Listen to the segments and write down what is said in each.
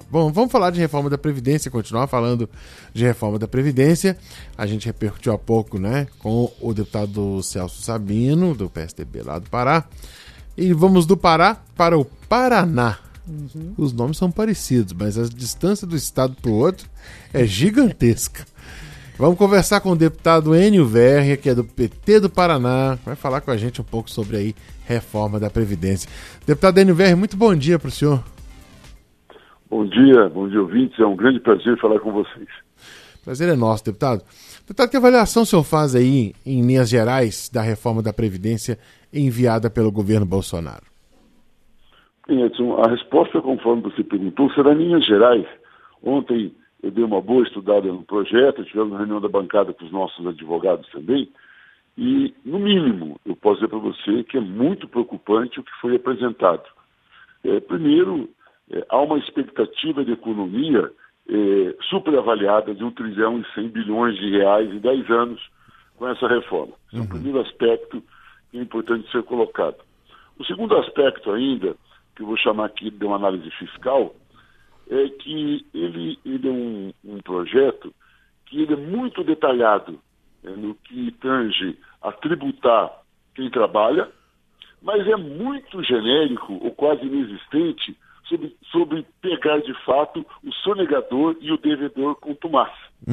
Bom, vamos falar de reforma da Previdência, continuar falando de reforma da Previdência. A gente repercutiu há pouco, né, com o deputado Celso Sabino, do PSDB lá do Pará. E vamos do Pará para o Paraná. Os nomes são parecidos, mas a distância do estado para o outro é gigantesca. Vamos conversar com o deputado Enio Verria, que é do PT do Paraná. Vai falar com a gente um pouco sobre aí reforma da Previdência. Deputado Enio Verria, muito bom dia para o senhor. Bom dia ouvintes, é um grande prazer falar com vocês. Prazer é nosso, deputado. Deputado, que avaliação o senhor faz aí, em linhas gerais, da reforma da Previdência enviada pelo governo Bolsonaro? Edson, a resposta, conforme você perguntou, será em linhas gerais. Ontem eu dei uma boa estudada no projeto, tivemos uma reunião da bancada com os nossos advogados também, e, no mínimo, eu posso dizer para você que é muito preocupante o que foi apresentado. Primeiro, há uma expectativa de economia superavaliada de 1 trilhão e 100 bilhões de reais em 10 anos com essa reforma. Esse é o primeiro aspecto que é importante ser colocado. O segundo aspecto ainda, que eu vou chamar aqui de uma análise fiscal, é que ele é um projeto que ele é muito detalhado no que tange a tributar quem trabalha, mas é muito genérico ou quase inexistente sobre pegar de fato o sonegador e o devedor contumaz.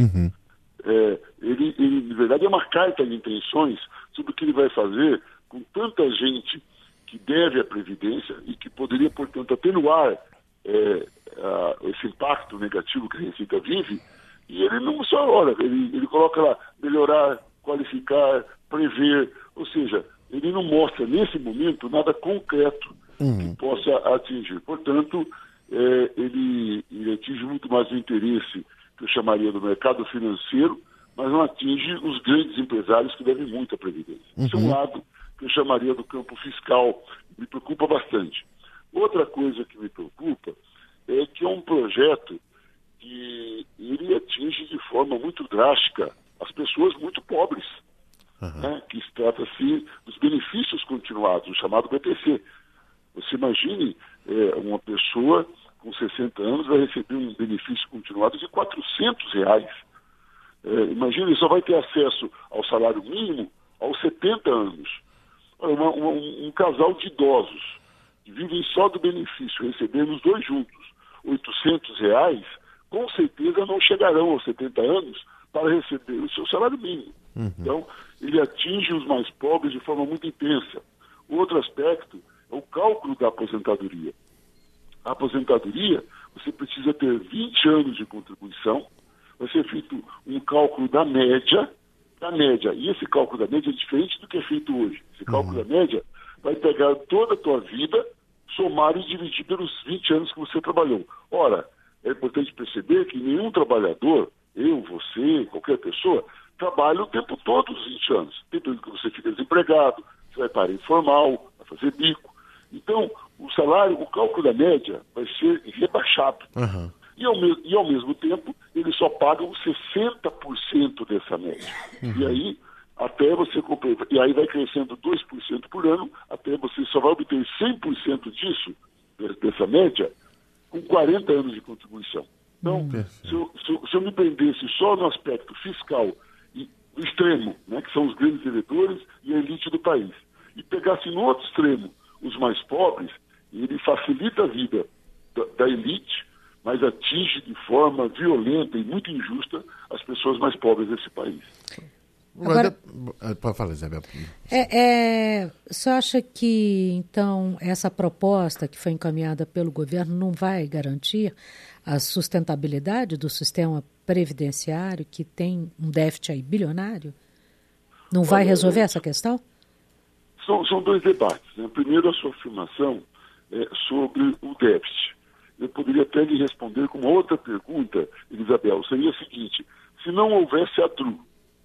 Ele, na verdade, é uma carta de intenções sobre o que ele vai fazer com tanta gente que deve à Previdência e que poderia, portanto, atenuar esse impacto negativo que a Receita vive. E ele não só, ele coloca lá, melhorar, qualificar, prever, ou seja, ele não mostra nesse momento nada concreto que possa atingir. Portanto, ele atinge muito mais o interesse que eu chamaria do mercado financeiro, mas não atinge os grandes empresários que devem muito à Previdência. Esse é um lado que eu chamaria do campo fiscal, me preocupa bastante. Outra coisa que me preocupa é que é um projeto que ele atinge de forma muito drástica as pessoas muito pobres, que trata-se dos benefícios continuados, o chamado BPC. Você imagine uma pessoa com 60 anos vai receber um benefício continuado de R$400. Imagine, ele só vai ter acesso ao salário mínimo aos 70 anos. Um casal de idosos que vivem só do benefício, recebendo os dois juntos R$800, com certeza não chegarão aos 70 anos para receber o seu salário mínimo. Então, ele atinge os mais pobres de forma muito intensa. Outro aspecto é o cálculo da aposentadoria. A aposentadoria, você precisa ter 20 anos de contribuição, vai ser feito um cálculo da média, e esse cálculo da média é diferente do que é feito hoje. Esse cálculo da média vai pegar toda a tua vida, somar e dividir pelos 20 anos que você trabalhou. Ora, é importante perceber que nenhum trabalhador, eu, você, qualquer pessoa, trabalha o tempo todo os 20 anos. Tem período que você fica desempregado, você vai para informal, vai fazer bico. Então, o salário, o cálculo da média vai ser rebaixado. E ao mesmo tempo, eles só pagam 60% dessa média. E aí, até você comprar, e aí vai crescendo 2% por ano, até você só vai obter 100% disso, dessa média, com 40 anos de contribuição. Então, se eu me prendesse só no aspecto fiscal e no extremo, que são os grandes devedores e a elite do país, e pegasse no outro extremo os mais pobres, ele facilita a vida da elite, mas atinge de forma violenta e muito injusta as pessoas mais pobres desse país. Agora, pode falar, Isabel. O senhor acha que, então, essa proposta que foi encaminhada pelo governo não vai garantir a sustentabilidade do sistema previdenciário, que tem um déficit aí bilionário? Não vai resolver essa questão? São dois debates. Primeiro, a sua afirmação sobre o déficit. Eu poderia até lhe responder com uma outra pergunta, Isabel. Seria a seguinte: se não houvesse a DRU,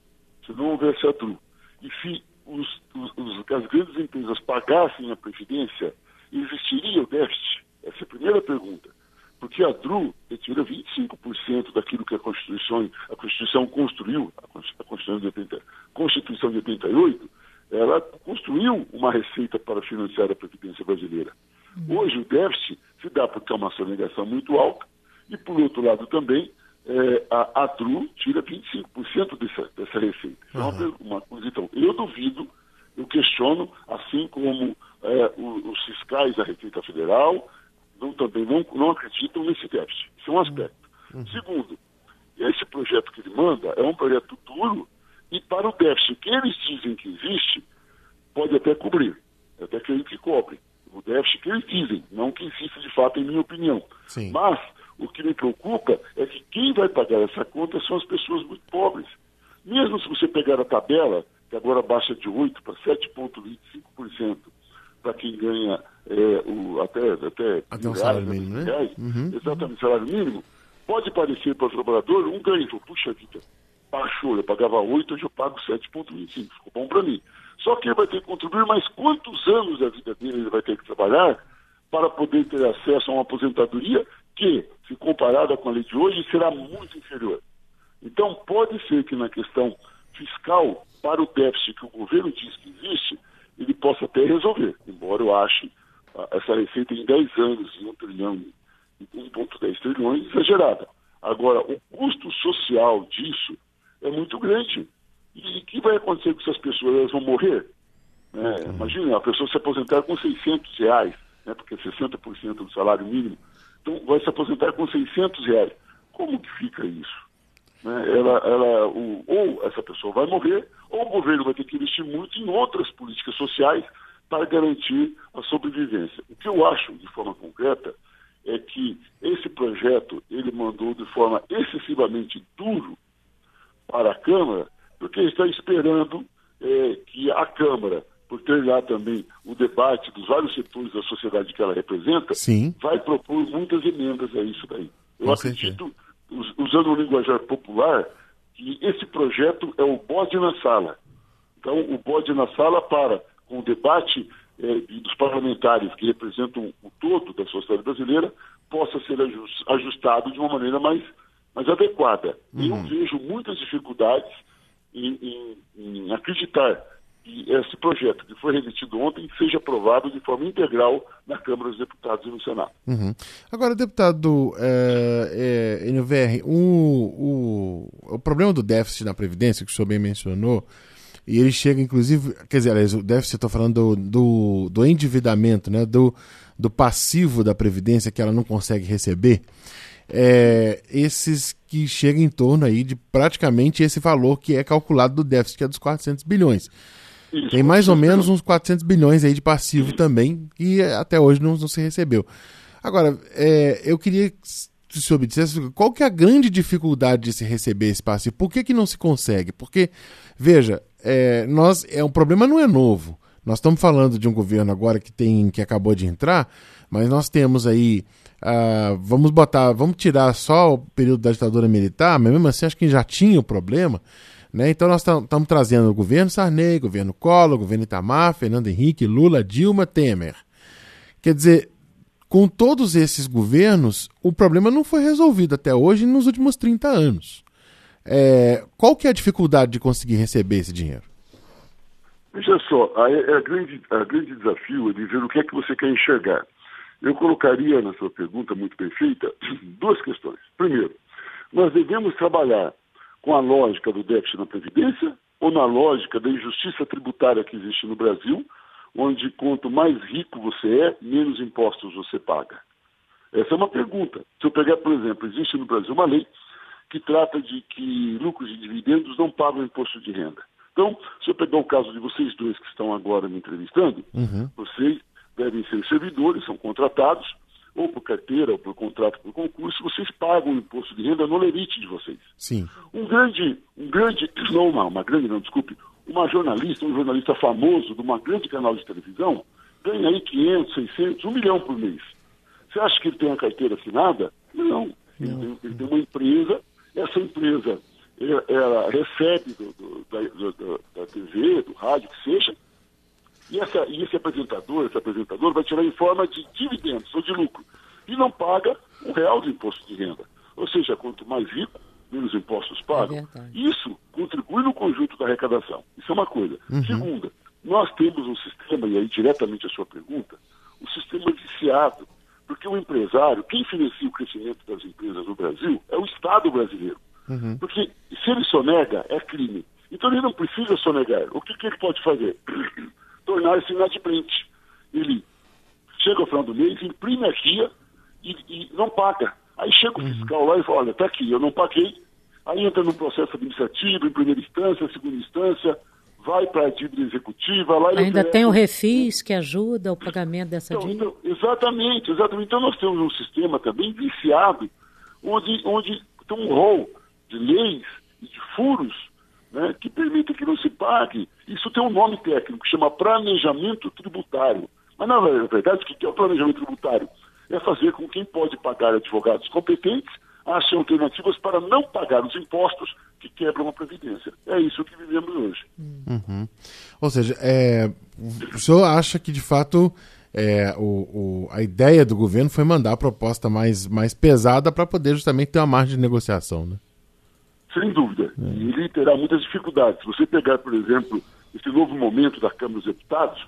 e se as grandes empresas pagassem a Previdência, existiria o déficit? Essa é a primeira pergunta. Porque a DRU retira 25% daquilo que a Constituição construiu, a Constituição de 88, ela construiu uma receita para financiar a Previdência brasileira. Hoje o déficit se dá porque é uma sonegação muito alta E, por outro lado, também, a ADRU tira 25% dessa receita. Isso é uma coisa. Então, eu duvido, eu questiono, assim como os fiscais da Receita Federal também não acreditam nesse déficit. Isso é um aspecto. Segundo, esse projeto que ele manda é um projeto duro e para o déficit que eles dizem que existe, pode até cobrir. Eu até acredito que cobre. O déficit que eles dizem, não que existe de fato, em minha opinião. Sim. Mas o que me preocupa é que quem vai pagar essa conta são as pessoas muito pobres. Mesmo se você pegar a tabela, que agora baixa de 8% para 7,25% para quem ganha até o salário mínimo, né? Exatamente, salário mínimo, pode parecer para o trabalhador um ganho. Puxa vida, baixou, eu pagava 8, hoje eu pago 7,25, ficou bom para mim. Só que ele vai ter que contribuir mais quantos anos da vida dele ele vai ter que trabalhar para poder ter acesso a uma aposentadoria que, se comparada com a lei de hoje, será muito inferior. Então, pode ser que na questão fiscal, para o déficit que o governo diz que existe, ele possa até resolver, embora eu ache essa receita em 10 anos, em 1 trilhão, em 1,10 trilhões, exagerada. Agora, o custo social disso é muito grande. E o que vai acontecer com essas pessoas? Elas vão morrer? Imagina, a pessoa se aposentar com R$600, né, porque é 60% do salário mínimo. Então, vai se aposentar com R$600. Como que fica isso? Ou essa pessoa vai morrer, ou o governo vai ter que investir muito em outras políticas sociais para garantir a sobrevivência. O que eu acho, de forma concreta, é que esse projeto ele mandou de forma excessivamente duro para a Câmara, porque está esperando que a Câmara, por ter lá também o debate dos vários setores da sociedade que ela representa, Sim, vai propor muitas emendas a isso daí. Eu acredito, certeza, usando o linguajar popular, que esse projeto é o bode na sala. Então, o bode na sala para, com o debate dos parlamentares que representam o todo da sociedade brasileira, possa ser ajustado de uma maneira mais adequada. Eu vejo muitas dificuldades em acreditar que esse projeto que foi remetido ontem seja aprovado de forma integral na Câmara dos Deputados e no Senado. Agora, deputado NVR, o problema do déficit na Previdência, que o senhor bem mencionou, e ele chega, inclusive, quer dizer, o déficit, estou falando do endividamento, né, do passivo da Previdência que ela não consegue receber, esses que chegam em torno aí de praticamente esse valor que é calculado do déficit, que é dos 400 bilhões. Isso, tem mais ou menos uns 400 bilhões aí de passivo também, e até hoje não se recebeu. Agora, eu queria que o senhor me dissesse qual que é a grande dificuldade de se receber esse passivo. Por que não se consegue? Porque, veja, o problema não é novo. Nós estamos falando de um governo agora que acabou de entrar, mas nós temos aí, vamos tirar só o período da ditadura militar, mas mesmo assim acho que já tinha o problema, né? Então nós estamos trazendo o governo Sarney, governo Collor, governo Itamar, Fernando Henrique, Lula, Dilma, Temer. Quer dizer, com todos esses governos, o problema não foi resolvido até hoje nos últimos 30 anos. Qual que é a dificuldade de conseguir receber esse dinheiro? Veja só, a grande desafio é de ver o que é que você quer enxergar. Eu colocaria na sua pergunta, muito bem feita, duas questões. Primeiro, nós devemos trabalhar com a lógica do déficit na Previdência ou na lógica da injustiça tributária que existe no Brasil, onde quanto mais rico você é, menos impostos você paga? Essa é uma pergunta. Se eu pegar, por exemplo, existe no Brasil uma lei que trata de que lucros e dividendos não pagam imposto de renda. Então, se eu pegar o caso de vocês dois que estão agora me entrevistando, vocês devem ser servidores, são contratados, ou por carteira, ou por contrato, por concurso, vocês pagam o imposto de renda no lerite de vocês. Sim. Uma jornalista famoso de um grande canal de televisão, ganha aí 500, 600, 1 milhão por mês. Você acha que ele tem uma carteira assinada? Não. Ele tem uma empresa, essa empresa ela recebe da TV, do rádio, que seja, e esse apresentador vai tirar em forma de dividendos ou de lucro, e não paga R$1 de imposto de renda. Ou seja, quanto mais rico, menos impostos pagam. Isso contribui no conjunto da arrecadação. Isso é uma coisa. Segunda, nós temos um sistema, e aí diretamente a sua pergunta, um sistema viciado, porque o empresário, quem financia o crescimento das empresas Estado brasileiro. Porque se ele sonega, é crime. Então ele não precisa sonegar. O que ele pode fazer? Tornar-se inadimplente. Ele chega ao final do mês, imprime a guia e não paga. Aí chega o fiscal lá e fala, olha, está aqui, eu não paguei. Aí entra no processo administrativo, em primeira instância, segunda instância, vai para a dívida executiva. Lá ainda tem o refis que ajuda o pagamento dessa dívida? Então, exatamente. Então nós temos um sistema também viciado, onde tem um rol de leis e de furos, né, que permitem que não se pague. Isso tem um nome técnico, que chama planejamento tributário. Mas, na verdade, o que é o planejamento tributário? É fazer com que quem pode pagar advogados competentes ache alternativas para não pagar os impostos que quebram a Previdência. É isso que vivemos hoje. Ou seja, o senhor acha que, de fato, a ideia do governo foi mandar a proposta mais pesada para poder justamente ter uma margem de negociação, né? Sem dúvida. E ele terá muitas dificuldades. Se você pegar, por exemplo, esse novo momento da Câmara dos Deputados,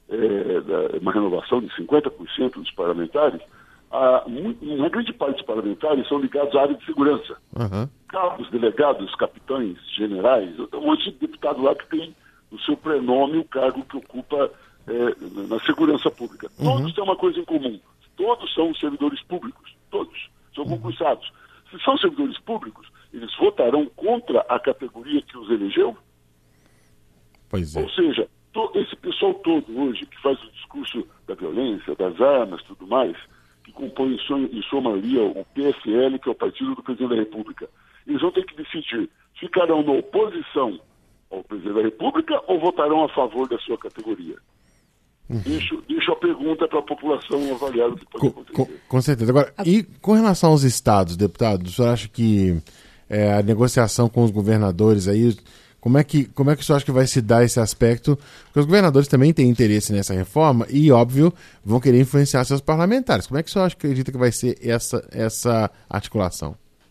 uma renovação de 50% dos parlamentares, uma grande parte dos parlamentares são ligados à área de segurança. Cabos, delegados, capitães, generais, tem um monte de deputado lá que tem no seu prenome o cargo que ocupa na segurança pública. Todos têm uma coisa em comum. Todos são servidores públicos. Todos são concursados. Se são servidores públicos, eles votarão contra a categoria que os elegeu? Pois é. Ou seja, esse pessoal todo hoje que faz o discurso da violência, das armas, tudo mais, que compõe em sua maioria o PSL, que é o Partido do Presidente da República, eles vão ter que decidir, ficarão na oposição ao Presidente da República ou votarão a favor da sua categoria? Deixo a pergunta para a população avaliar o que pode acontecer. Com certeza. Agora, e com relação aos estados, deputado, o senhor acha que a negociação com os governadores aí, como é que o senhor acha que vai se dar esse aspecto? Porque os governadores também têm interesse nessa reforma e, óbvio, vão querer influenciar seus parlamentares. Como é que o senhor acredita que vai ser essa articulação?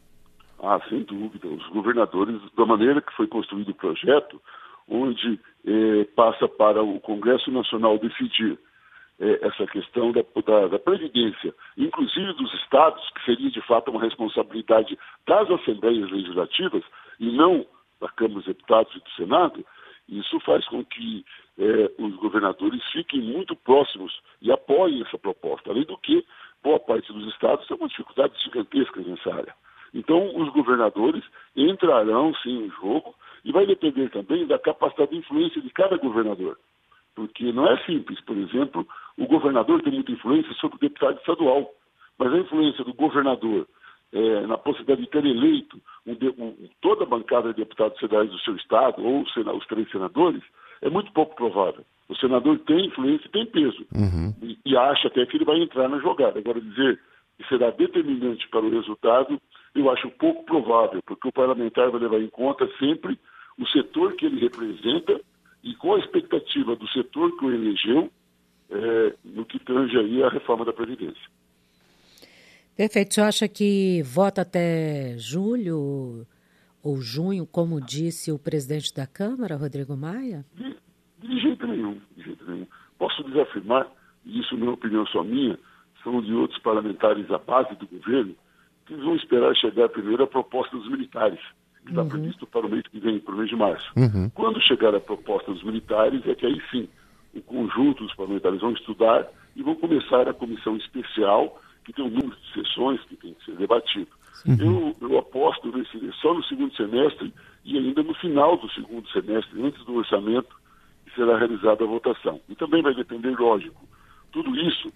Sem dúvida. Os governadores, da maneira que foi construído o projeto, onde passa para o Congresso Nacional decidir essa questão da Previdência, inclusive dos estados, que seria de fato uma responsabilidade das Assembleias Legislativas e não da Câmara dos Deputados e do Senado, isso faz com que os governadores fiquem muito próximos e apoiem essa proposta. Além do que, boa parte dos estados tem uma dificuldade gigantesca nessa área. Então, os governadores entrarão, sim, em jogo, e vai depender também da capacidade de influência de cada governador. Porque não é simples. Por exemplo, o governador tem muita influência sobre o deputado estadual, mas a influência do governador na possibilidade de ter eleito toda a bancada de deputados federais do seu estado, ou os 3 senadores, é muito pouco provável. O senador tem influência e tem peso. E acha até que ele vai entrar na jogada. Agora, dizer que será determinante para o resultado, eu acho pouco provável, porque o parlamentar vai levar em conta sempre o setor que ele representa e com a expectativa do setor que o elegeu no que tange aí a reforma da Previdência. Perfeito. O senhor acha que vota até julho ou junho, como disse o presidente da Câmara, Rodrigo Maia? De jeito nenhum. Posso desafirmar, e isso não é opinião só minha, são de outros parlamentares à base do governo, que vão esperar chegar primeiro a proposta dos militares, que está previsto para o mês que vem, para o mês de março. Quando chegar a proposta dos militares, é que aí sim, o conjunto dos parlamentares vão estudar e vão começar a comissão especial, que tem um número de sessões que tem que ser debatido. Eu aposto só no segundo semestre e ainda no final do segundo semestre, antes do orçamento, que será realizada a votação. E também vai depender, lógico, tudo isso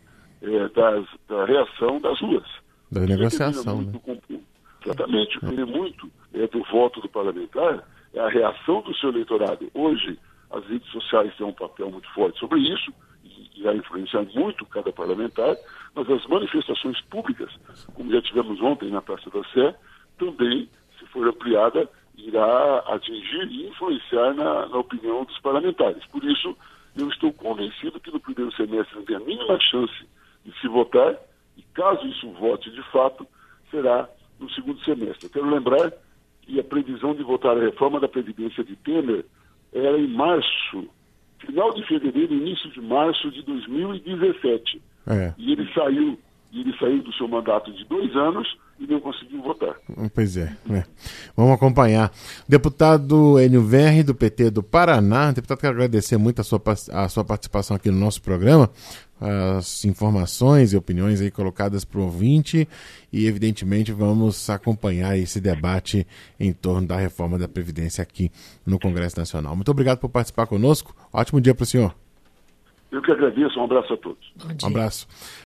da reação das ruas. Da negociação, né? Exatamente. O que é muito do voto do parlamentar é a reação do seu eleitorado. Hoje, as redes sociais têm um papel muito forte sobre isso, e vai influenciar muito cada parlamentar, mas as manifestações públicas, como já tivemos ontem na Praça da Sé, também, se for ampliada, irá atingir e influenciar na opinião dos parlamentares. Por isso, eu estou convencido que no primeiro semestre não tem a mínima chance de se votar, e caso isso vote de fato, será no segundo semestre. Eu quero lembrar que a previsão de votar a reforma da Previdência de Temer era em março, final de fevereiro, início de março de 2017. E ele saiu do seu mandato de 2 anos e não conseguiu votar. Pois é. Vamos acompanhar. Deputado Enio Verri, do PT do Paraná. Deputado, quero agradecer muito a sua participação aqui no nosso programa, as informações e opiniões aí colocadas para o ouvinte e, evidentemente, vamos acompanhar esse debate em torno da reforma da Previdência aqui no Congresso Nacional. Muito obrigado por participar conosco. Ótimo dia para o senhor. Eu que agradeço. Um abraço a todos. Um abraço.